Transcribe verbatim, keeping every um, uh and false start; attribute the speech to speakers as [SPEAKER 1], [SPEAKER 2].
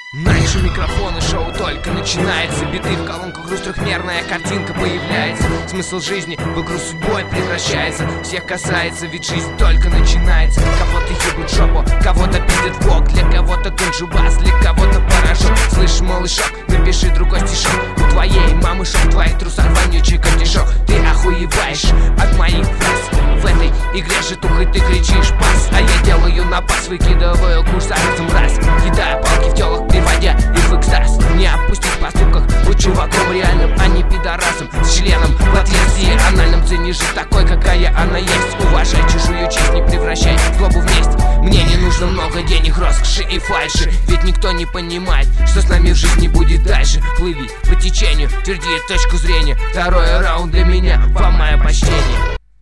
[SPEAKER 1] Раньше микрофоны, шоу только начинается. Биты в колонках, грусть, трехмерная картинка появляется. Смысл жизни в игру судьбой превращается. Всех касается, ведь жизнь только начинается. Кого-то ебут жопу, кого-то пиздит в бок. Для кого-то конджубас, для кого-то порошок. Слышь, малышок, напиши другой стишок. У твоей мамы шок, в твоих трусах вонючий котишок. Ты охуеваешь от моих фраз. В этой игре житухой ты кричишь пас, а я делаю напас, выкидываю курс разом раз. Кидаю палки в телах, приводя их в экстаз. Не опустить в поступках, будь чуваком реальным, а не пидорасом с членом в отверстии анальном. Цени жизнь такой, какая она есть. Уважай чужую честь, не превращай злобу в месть. Мне не нужно много денег, роскоши и фальши, ведь никто не понимает, что с нами в жизни будет дальше. Плыви по течению, тверди точку зрения. Второй раунд для меня, вам мое почтение.